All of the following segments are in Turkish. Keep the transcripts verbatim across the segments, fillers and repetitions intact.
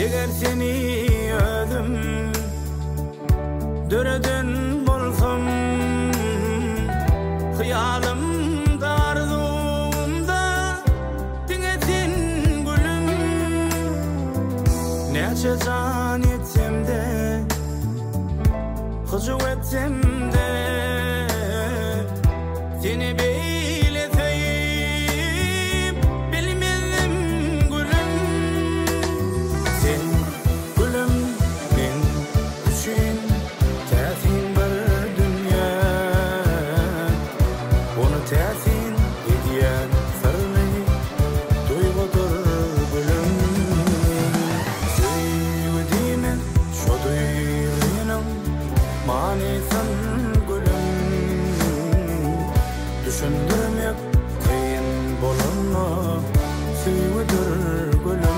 Eger seni özüm döreden bolsam, hıyalımda arzumda dinletin gülüm. Neçe can etsem de, hıcı etsem de, seni beyleteyim bilmedim gülüm. Sen gülüm men üçün täsin bir dünya, onu täsin edýän sırly duygudur gülüm. Söýüdime şo duýgynyň manysyň gülüm. Düşündürmek kıyın bolanma, süýüdür gülüm.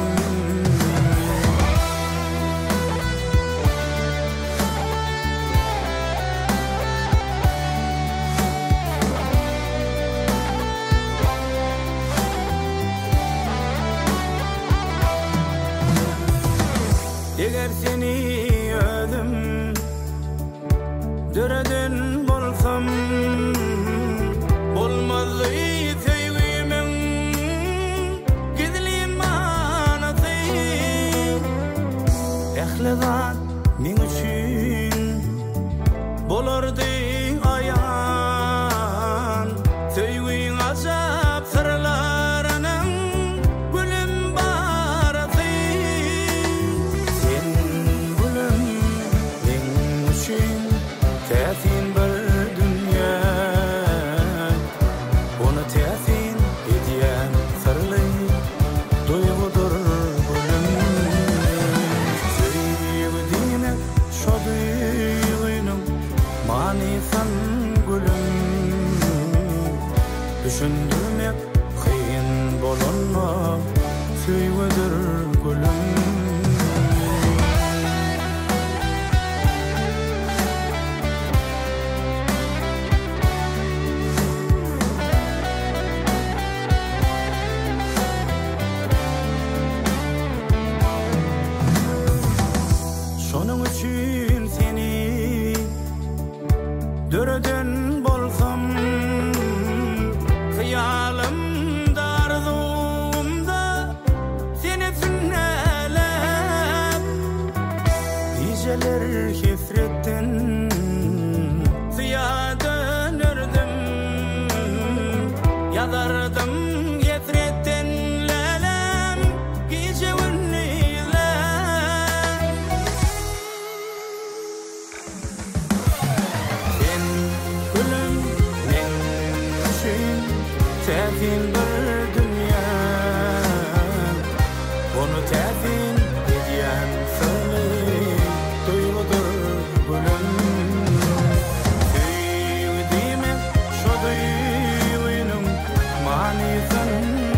Eger seni özüm döreden bolsam, bolmazdy söýgümiň gizli manasy. Ählidan men üçün bolardy aýan, söýgüň ajap sırlarynyň gülüm barasy. Sen gülüm men üçün täsin bir dünya, onu täsin edýän sırly duygudur gülüm. Söýüdime şo duýgynyň manysyň gülüm. Düşündürmek kıyın bolanma, süýüdür gülüm. Şonuň üçün seni döreden bolsam, hıyalımda arzumda seni sünnelep, geceler hesretten ziyade dönürdüm, yazardım hesretten lelem gece ünlüyle. Sen gülüm men üçün täsin bir dünya, onu täsin edýän sırly duygudur gülüm. Söýüdime şo duýgynyň manysyň